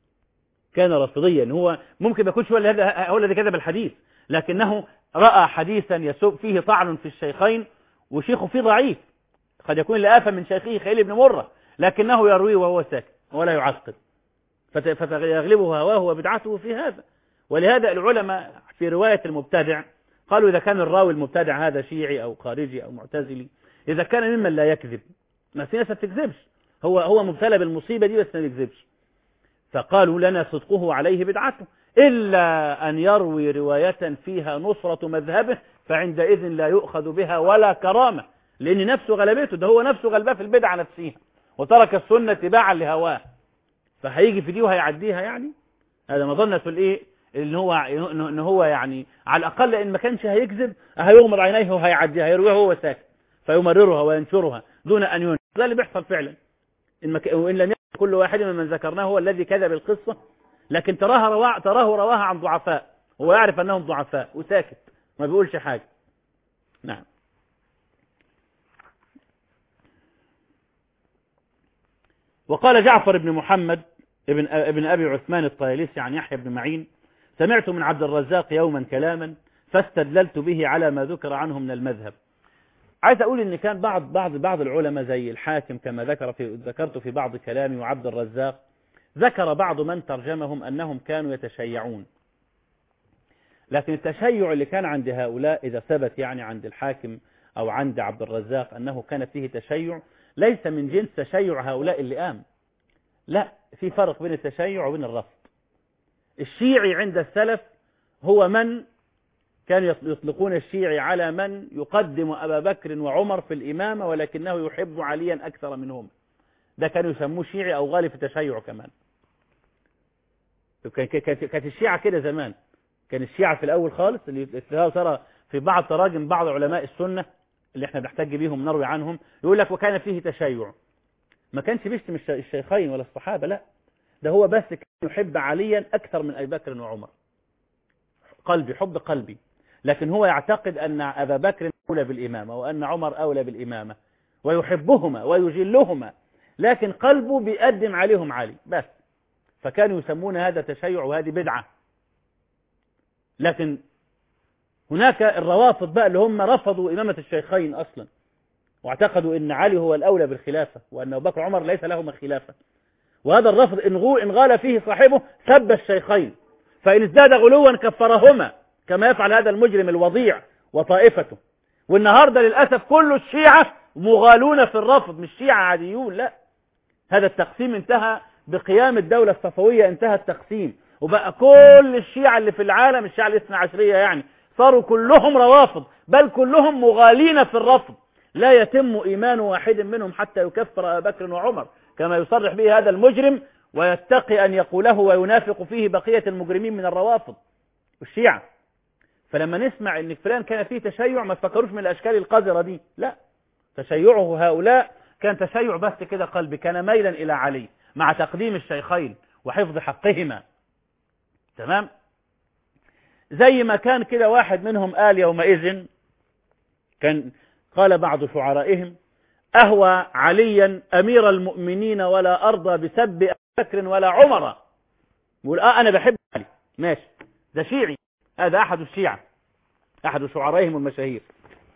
هو ممكن ما يكونش هو الذي كذب الحديث، لكنه رأى حديثا يسوء فيه طعن في الشيخين وشيخه فيه ضعيف، قد يكون لآفة من شيخه خليل بن مرة، لكنه يرويه وهو ساكت ولا يعقد، فتغلبه هواه وبدعته في هذا. ولهذا العلماء في رواية المبتدع قالوا إذا كان الراوي المبتدع هذا شيعي أو خارجي أو معتزلي، إذا كان ممن لا يكذب، ما في ناس ما بتكذبش، هو مبتلى بالمصيبة دي بس ما بيكذبش، فقالوا لنا صدقه عليه بدعته، إلا أن يروي رواية فيها نصرة مذهبه فعندئذ لا يؤخذ بها ولا كرامة، لأن نفسه غلبته، ده هو نفسه غلباه في البدعة نفسها وترك السنة تباعا لهواه، فهيجي في دي وهيعديها. يعني هذا ما ظنته الإيه إن هو يعني على الأقل إن ما كانش هيكذب هيغمض عينيه وهيعديها، هيرويها هو ساكت فيمررها وينشرها دون أن ينشر. ده اللي بيحصل فعلا، وإن لم يكن كل واحد ممن ذكرناه هو الذي كذب القصة، لكن تراه رواها عن ضعفاء، هو يعرف أنهم ضعفاء وساكت ما بيقولش حاجة. نعم. وقال جعفر بن محمد ابن أبي عثمان الطيالسي عن يحيى بن معين سمعت من عبد الرزاق يوما كلاما فاستدللت به على ما ذكر عنه من المذهب. عايز أقول إن كان بعض العلماء زي الحاكم كما ذكرت في بعض كلامي، وعبد الرزاق ذكر بعض من ترجمهم أنهم كانوا يتشيعون، لكن التشيع اللي كان عند هؤلاء إذا ثبت يعني عند الحاكم أو عند عبد الرزاق أنه كان فيه تشيع، ليس من جنس تشيع هؤلاء اللئام، لا، في فرق بين التشيع وبين الرفض. الشيعي عند السلف هو من كانوا يطلقون الشيعي على من يقدم أبا بكر وعمر في الإمامة ولكنه يحب عليا أكثر منهم، ده كانوا يسموه شيعي أو غالي في التشيع كمان. كانت الشيعة كده زمان، كان الشيعة في الأول خالص اللي ترى في بعض تراجم بعض علماء السنة اللي احنا بنحتاج بيهم نروي عنهم، يقول لك وكان فيه تشيع، ما كانش بيشتم الشيخين ولا الصحابة، لا، ده هو بس كان يحب عليا أكثر من أبي بكر وعمر، حب قلبي، لكن هو يعتقد أن أبا بكر أولى بالإمامة وأن عمر أولى بالإمامة ويحبهما ويجلهما، لكن قلبه بيقدم عليهم علي بس، فكانوا يسمون هذا تشيع وهذه بدعة. لكن هناك الروافض بقى اللي هم رفضوا إمامة الشيخين أصلا، واعتقدوا أن علي هو الأولى بالخلافة وأن أبو بكر وعمر ليس لهما خلافة، وهذا الرفض إن غال فيه صاحبه سب الشيخين، فإن ازداد غلوا كفرهما كما يفعل هذا المجرم الوضيع وطائفته. والنهاردة للأسف كل الشيعة مغالون في الرفض، مش شيعة عاديون، لا، هذا التقسيم انتهى بقيام الدولة الصفوية، انتهى التقسيم، وبقى كل الشيعة اللي في العالم الشيعة الاثنى عشرية يعني صاروا كلهم روافض، بل كلهم مغالين في الرفض، لا يتم إيمان واحد منهم حتى يكفر أبا بكر وعمر كما يصرح به هذا المجرم، ويتقي أن يقوله وينافق فيه بقية المجرمين من الروافض والشيعة. فلما نسمع ان فلان كان فيه تشيع ما تفكروش من الاشكال القذرة دي، لا، تشيعه هؤلاء كان تشيع بس كده قلبي، كان ميلا الى علي مع تقديم الشيخين وحفظ حقهما. تمام. زي ما كان كده واحد منهم قال يومئذ، كان قال بعض شعرائهم أهوى عليا أمير المؤمنين ولا أرضى بسب أبي بكر ولا عمر، يقول أنا بحب علي، ماشي، ده شيعي، هذا أحد الشيعة، أحد شعرائهم المشاهير.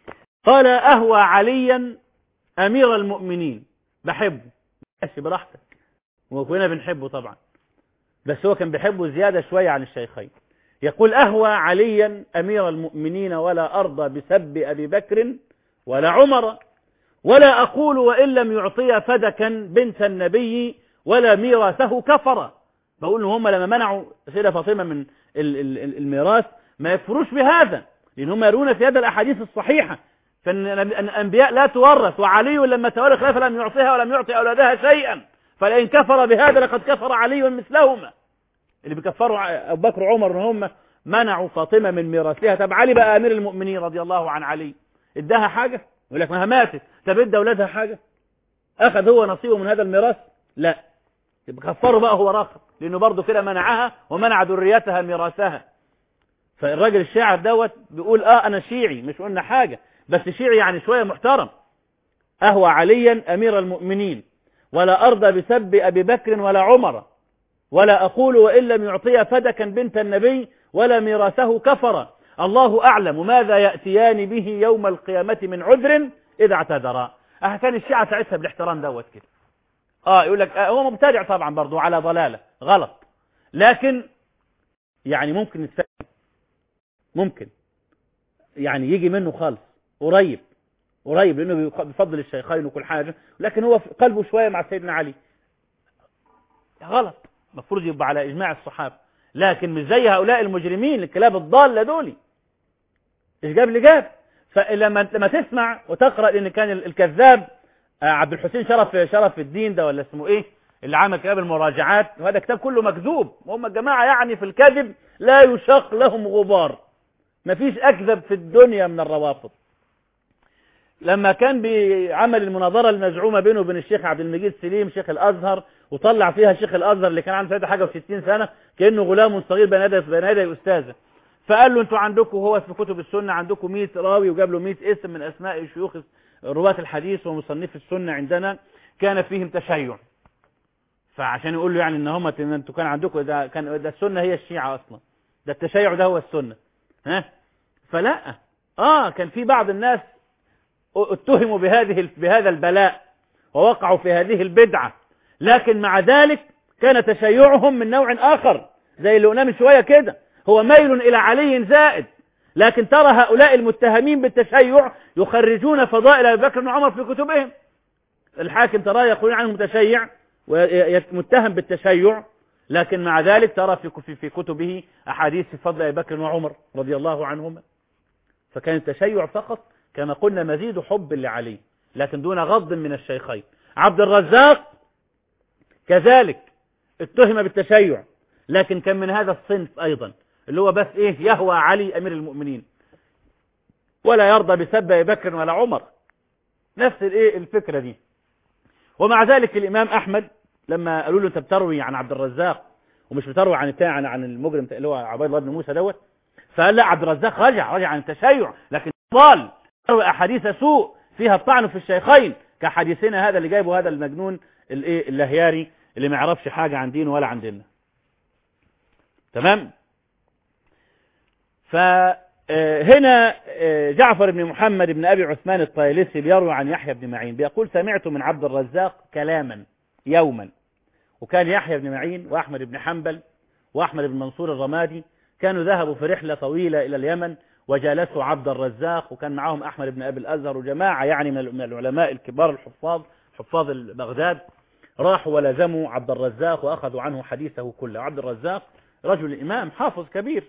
قال أهوى عليا أمير المؤمنين، بحبه، ماشي براحتك، وكلنا بنحبه طبعا، بس هو كان بيحبه زيادة شوية عن الشيخين. يقول أهوى عليا أمير المؤمنين ولا أرضى بسب أبي بكر ولا عمر، ولا أقول وإن لم يعطي فدكا بنت النبي ولا ميراثه كفر. بقول إن هم لما منعوا سيدة فاطمة من الميراث ما يكفروش بهذا، لأن هم يرون في هذا الأحاديث الصحيحة فإن الأنبياء لا تورث، وعلي لما تولى الخلافة لم يعطيها ولم يعطي أولادها شيئا، فلئن كفر بهذا لقد كفر علي مثلهما. اللي بيكفروا أبو بكر وعمر إن هم منعوا فاطمة من ميراثها. طب علي بقى أمير المؤمنين رضي الله عن علي، اداها حاجة؟ يقول لك ما ماتت. طب ادى أولادها حاجة؟ أخذ هو نصيبه من هذا الميراث؟ لا، يبقى كفروا بقى هو راقب، لأنه برضه كده منعها ومنع ذريتها ميراثها. فالراجل الشاعر دوت بيقول أنا شيعي، مش قلنا حاجة، بس شيعي يعني شوية محترم. أهوى عليا أمير المؤمنين ولا أرضى بسب أبي بكر ولا عمر، ولا أقول وإن لم يعطي فدكا بنت النبي ولا ميراثه كفر. الله أعلم ماذا يأتيان به يوم القيامة من عذر إذا اعتذرا. كان الشيعة ساعتها بالاحترام دوت كده. يقول لك هو مبتدع طبعا برضو على ضلالة غلط، لكن يعني ممكن نتفهم، ممكن يعني يجي منه خالص قريب لأنه بيفضل الشيخين وكل حاجة، لكن هو في قلبه شوية مع سيدنا علي غلط، مفروض يبقى على إجماع الصحابة، لكن مش زي هؤلاء المجرمين الكلاب الضالة دول. إيش جاب اللي جاب؟ فلما تسمع وتقرأ لأن كان الكذاب عبد الحسين شرف الدين ده ولا اسمه إيه اللي عمل كتاب المراجعات، وهذا كتاب كله مكذوب، وهم الجماعة يعني في الكذب لا يشق لهم غبار، مفيش أكذب في الدنيا من الروافض. لما كان بعمل المناظرة المزعومة بينه وبين الشيخ عبد المجيد سليم شيخ الأزهر، وطلع فيها شيخ الأزهر اللي كان عنده 60 سنة كأنه غلام صغير بين يدي أستاذه، فقال له انتوا عندكم هو في كتب السنة عندكم 100 راوي، وجاب له 100 اسم من أسماء شيوخ رواة الحديث ومصنف السنة عندنا كان فيهم تشيع، فعشان يقول له يعني ان انتوا كان عندكم ده السنة هي الشيعة أصلا، ده التشيع ده هو السنة، فلا كان في بعض الناس اتهموا بهذا البلاء ووقعوا في هذه البدعة، لكن مع ذلك كان تشيعهم من نوع آخر زي اللي قلنا من شوية كده، هو ميل إلى علي زائد، لكن ترى هؤلاء المتهمين بالتشيع يخرجون فضائل أبي بكر وعمر في كتبهم. الحاكم تراه يقولون عنه متشيع ومتهم بالتشيع، لكن مع ذلك ترى في كتبه أحاديث في فضل أبي بكر وعمر رضي الله عنهما. فكان التشيع فقط كما قلنا مزيد حب لعلي، لكن دون غض من الشيخين. عبد الرزاق كذلك اتهم بالتشيع، لكن كان من هذا الصنف أيضا اللي هو بس يهوى علي أمير المؤمنين ولا يرضى بسب أبي بكر ولا عمر، نفس الفكرة دي. ومع ذلك الإمام أحمد لما قالوا له أنت بتروي عن عبد الرزاق ومش بتروي عن المجرم اللي هو عبيد الله بن موسى دوت، فقال لا، عبد الرزاق رجع عن التشيع، لكن ضال يروي أحاديث سوء فيها الطعن في الشيخين كحديثنا هذا اللي جايبه هذا المجنون اللهياري اللي ما يعرفش حاجة عن دينه ولا عن ديننا. تمام. فهنا جعفر بن محمد بن أبي عثمان الطيالسي بيروي عن يحيى بن معين بيقول سمعت من عبد الرزاق كلاما يوما، وكان يحيى بن معين وأحمد بن حنبل وأحمد بن منصور الرمادي كانوا ذهبوا في رحلة طويلة إلى اليمن وجالسوا عبد الرزاق، وكان معهم أحمد بن أبي الأزهر وجماعة يعني من العلماء الكبار حفاظ بغداد، راحوا ولزموا عبد الرزاق وأخذوا عنه حديثه كله. عبد الرزاق رجل إمام حافظ كبير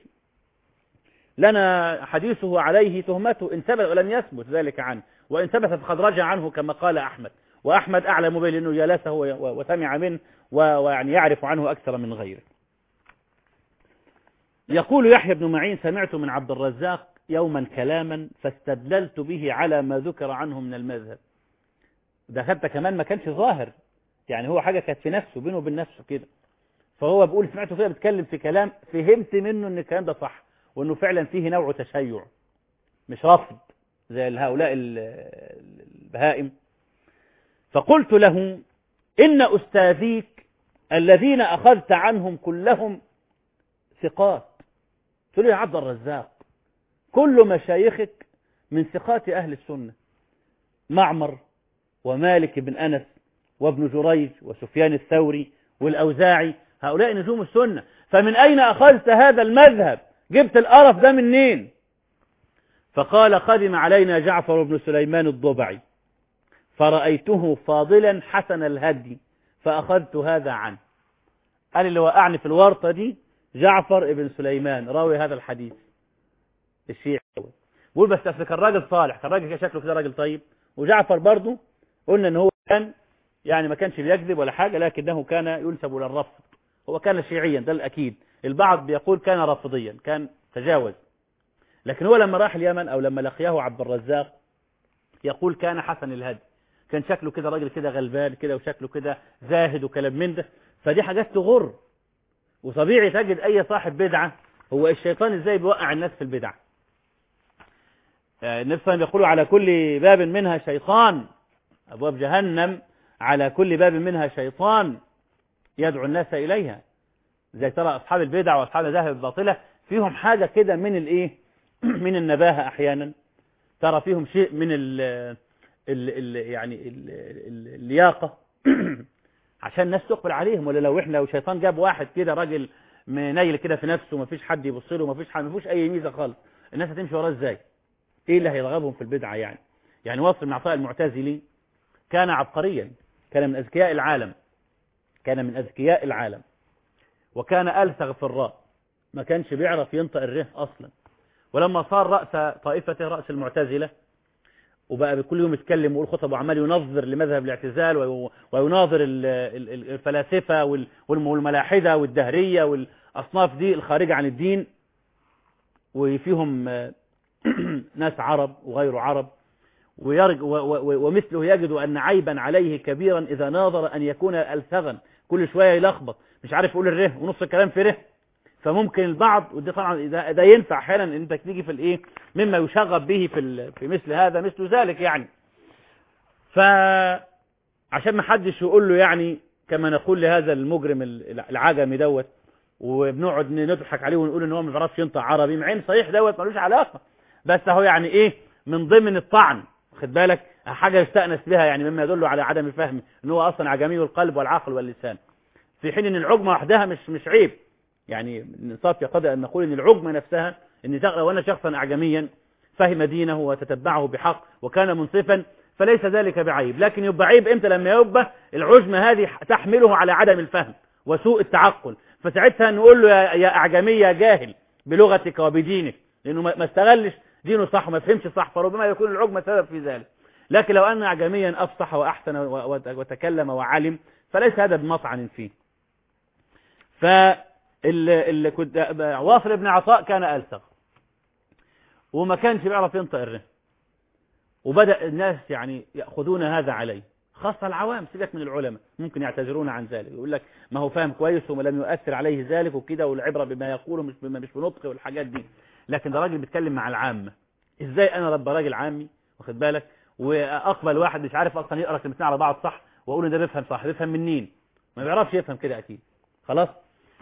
لنا حديثه عليه تهمته إن ثبت ولم يثبت ذلك عنه، وإن ثبت فقد رجع عنه كما قال أحمد، وأحمد أعلم به لأنه جلسه وسمع منه ويعني يعرف عنه أكثر من غيره. يقول يحيى بن معين سمعت من عبد الرزاق يوما كلاما فاستدللت به على ما ذكر عنه من المذهب. ده حتى كمان ما كانش ظاهر، يعني هو حاجة كانت في نفسه بينه وبين نفسه كده، فهو بيقول سمعته فيها بتكلم في كلام فهمت منه ان الكلام ده صح، وانه فعلا فيه نوع تشيع مش رفض زي هؤلاء البهائم. فقلت له إن أستاذيك الذين أخذت عنهم كلهم ثقات. قلت له يا عبد الرزاق كل مشايخك من ثقات أهل السنة، معمر ومالك بن أنس وابن جريج وسفيان الثوري والأوزاعي، هؤلاء نجوم السنة. فمن أين أخذت هذا المذهب؟ جبت القرف ده منين؟ فقال قدم علينا جعفر بن سليمان الضبعي فرأيته فاضلا حسن الهدي فأخذت هذا عنه. قال اللي وقعني في الورطة دي جعفر بن سليمان راوي هذا الحديث الشيعي. بقول بس أصل كان راجل صالح، كان راجل شكله كده راجل طيب. وجعفر برضه قلنا ان هو كان يعني ما كانش بيكذب ولا حاجة، لكنه كان ينسب للرفض. هو كان شيعيا ده الأكيد، البعض بيقول كان رافضيا، كان تجاوز. لكن هو لما راح اليمن أو لما لقياه عبد الرزاق يقول كان حسن الهدي، كان شكله كده راجل كده غلبان كده وشكله كده زاهد وكلام من ده. فدي حاجات تغر، وطبيعي تجد أي صاحب بدعة هو الشيطان ازاي بيوقع الناس في البدعة. النبي صلى الله عليه وسلم يقول على كل باب منها شيطان، أبواب جهنم على كل باب منها شيطان يدعو الناس إليها. زي ترى أصحاب البدع وأصحاب الذهب الباطلة فيهم حاجة كده من الإيه من النباهة، أحيانا ترى فيهم شيء من يعني اللياقة عشان الناس تقبل عليهم. ولا لو شيطان جاب واحد كده راجل منيل كده في نفسه ومفيش حد يبص له ومفيش حد، مفيش أي ميزة خالص، الناس هتمشي وراه إزاي؟ إيه اللي هيرغبهم في البدعة يعني واصل بن عطاء المعتزلي كان عبقريا، كان من أذكياء العالم، كان من أذكياء العالم، وكان ألثغ في الراء، ما كانش بيعرف ينطق الره أصلا. ولما صار رأس طائفته رأس المعتزلة وبقى بكل يوم يتكلم ويقول خطب وعمال ينظر لمذهب الاعتزال ويناظر الفلاسفة والملاحدة والدهرية والأصناف دي الخارجة عن الدين، وفيهم ناس عرب وغير عرب، ومثله يجد أن عيبا عليه كبيرا إذا ناظر أن يكون ألثغا، كل شوية يلخبط مش عارف يقول الره ونص الكلام في ره. فممكن البعض، ودي طبعا ده ينفع احيانا ان انت تيجي في الايه مما يشغب به في مثل هذا مثل ذلك يعني. فعشان ما حدش يقول له يعني كما نقول لهذا المجرم العجمي دوت، وبنقعد نضحك عليه ونقول ان هو ما بيعرفش ينطق عربي، مع ان صحيح دوت ملوش علاقه، بس هو يعني ايه من ضمن الطعن، خد بالك، حاجه يستأنس بها يعني مما يدل على عدم فهمه ان هو اصلا عجمي القلب والعقل واللسان، في حين ان العجمه وحدها مش عيب. يعني الانصاف يقتضي ان نقول ان العجمه نفسها ان لو ان شخصا اعجميا فهم دينه وتتبعه بحق وكان منصفا فليس ذلك بعيب، لكن يبقى عيب امتى؟ لما يبقى العجمه هذه تحمله على عدم الفهم وسوء التعقل، فساعتها نقول له يا اعجمي يا جاهل بلغتك وبدينك، لانه ما استغلش دينه صح وما فهمش صح، فربما يكون العجمه سبب في ذلك. لكن لو ان اعجميا افصح واحسن وتكلم وعلم فليس هذا بمطعن فيه. اللي كنت واصل ابن عطاء كان ألثغ وما كانش بيعرف ينطق الره، وبدأ الناس يعني يأخذون هذا عليه، خاصة العوام، سيبك من العلماء ممكن يعتذرون عن ذلك، يقول لك ما هو فاهم كويس وما لم يؤثر عليه ذلك وكده، والعبرة بما يقوله مش بنطقه والحاجات دي. لكن ده راجل بيتكلم مع العامة، ازاي انا رب راجل عامي واخد بالك واقبل واحد مش عارف اصلا يقرا كلمتين على بعض صح واقول ده بيفهم صح، بيفهم منين؟ ما بيعرفش يفهم كده اكيد. خلاص.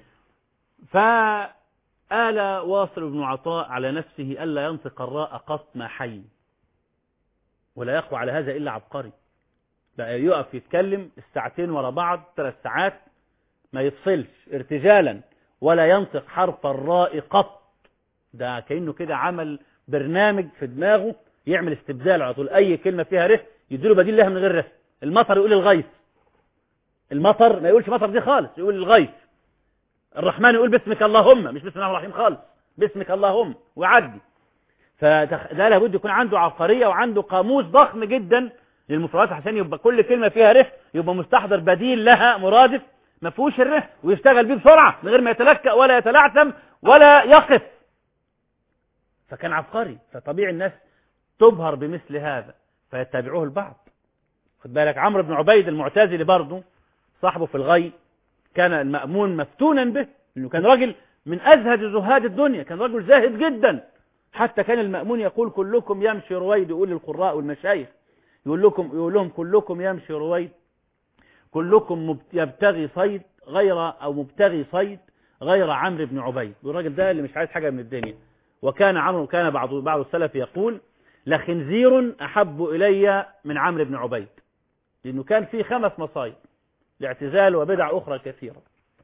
فآل واصل بن عطاء على نفسه ألا ينطق الراء قط ما حي، ولا يقوى على هذا إلا عبقري، بقى يقف يتكلم الساعتين ورا بعض 3 ساعات ما يفصلش ارتجالا ولا ينطق حرف الراء قط. ده كأنه كده عمل برنامج في دماغه يعمل استبدال على طول، أي كلمة فيها ره يديله بديل لها من غير ره. المطر يقول الغيث، المطر ما يقولش مطر دي خالص، يقول الغيث. الرحمن يقول باسمك اللهم، مش بسم الله الرحيم خالص، باسمك اللهم ويعدي. فده لابد يكون عنده عبقرية وعنده قاموس ضخم جدا للمفردات عشان يبقى كل كلمة فيها ره يبقى مستحضر بديل لها مرادف ما فيهوش الره، ويشتغل بيه بسرعة من غير ما يتلكأ ولا يتلعثم ولا يقف. فكان عبقري، فطبيعي الناس تبهر بمثل هذا فيتبعوه البعض. خد بالك عمرو بن عبيد المعتزلي برضه صاحبه في الغي كان المأمون مفتونا به، انه كان راجل من ازهد زهاد الدنيا، كان رجل زاهد جدا، حتى كان المأمون يقول كلكم يمشي رويد، يقول للقراء والمشايخ يقول لهم كلكم يمشي رويد، كلكم يبتغي صيد مبتغي صيد غير عمرو بن عبيد. والراجل ده اللي مش عايز حاجه من الدنيا. وكان عنه كان بعض السلف يقول لخنزير أحب إلي من عمرو بن عبيد، لأنه كان فيه 5 مصايب، الاعتزال وبدع أخرى كثيرة.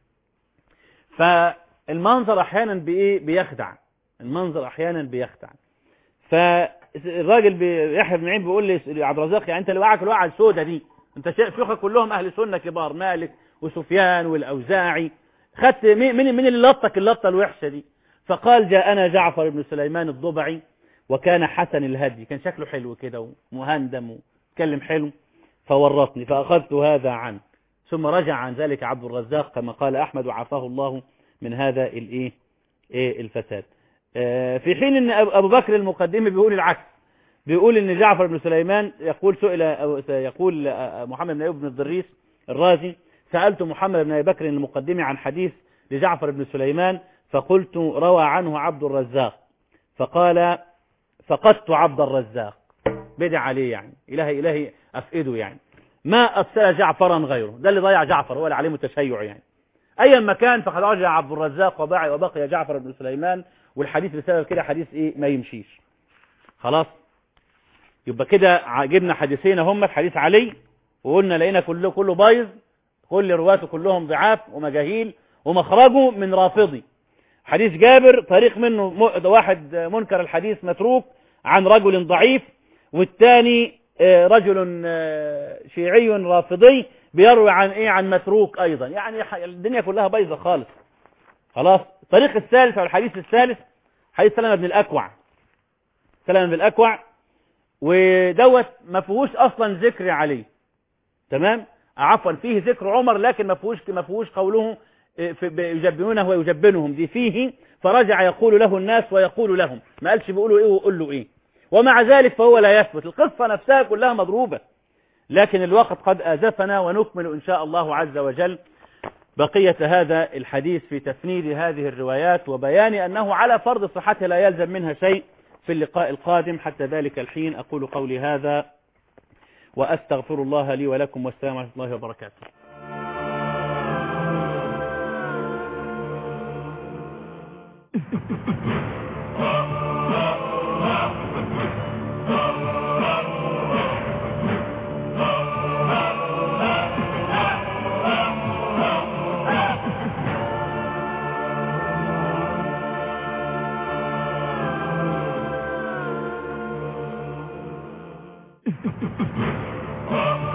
فالمنظر أحيانا بيخدع، المنظر أحيانا بيخدع. فالراجل يحيى بن معين بيقول لي عبد الرزاق يعني أنت اللي وقعك الوقعة السودة دي، أنت شيوخك كلهم أهل سنة كبار، مالك وسفيان والأوزاعي، خدت مين اللي لطك اللطة الوحشة دي؟ فقال جاءنا جعفر بن سليمان الضبعي وكان حسن الهدي، كان شكله حلو كده ومهندم وكلم حلو، فورطني فأخذت هذا عنه. ثم رجع عن ذلك عبد الرزاق كما قال أحمد وعافاه الله من هذا الفساد. في حين أن أبو بكر المقدمي بيقول العكس، بيقول أن جعفر بن سليمان يقول محمد بن أيوب بن الضريس الرازي سألت محمد بن أبي بكر المقدمي عن حديث لجعفر بن سليمان فقلت روى عنه عبد الرزاق، فقال فقدت عبد الرزاق، بدع عليه يعني إلهي أفئده يعني، ما أفسد جعفرا غيره، ده اللي ضيع جعفر، هو اللي عليه متشيع يعني. أيا ما كان فقد رجع عبد الرزاق وبقي جعفر بن سليمان، والحديث بسبب كده حديث ما يمشيش. خلاص يبقى كده جبنا حديثين هم، حديث علي وقلنا لقينا كله بايظ، كل رواته كلهم ضعاف ومجاهيل ومخرجه من رافضي. حديث جابر طريق منه واحد منكر الحديث متروك عن رجل ضعيف، والثاني رجل شيعي رافضي بيروي عن متروك ايضا، يعني الدنيا كلها بايظه خالص. خلاص الطريق الثالث او الحديث الثالث حديث سلمة بن الأكوع، ودوت ما فيهوش اصلا ذكر عليه، تمام، عفوا فيه ذكر عمر لكن ما فيهوش قوله يجبنونه ويجبنهم، دي فيه فرجع يقول له الناس ويقول لهم، ما قالش بيقولوا ايه ويقول له ايه، ومع ذلك فهو لا يثبت، القصة نفسها كلها مضروبة، لكن الوقت قد آزفنا، ونكمل إن شاء الله عز وجل بقية هذا الحديث في تفنيد هذه الروايات وبيان أنه على فرض صحتها لا يلزم منها شيء في اللقاء القادم. حتى ذلك الحين أقول قولي هذا وأستغفر الله لي ولكم، والسلام عليكم ورحمة الله وبركاته. Oh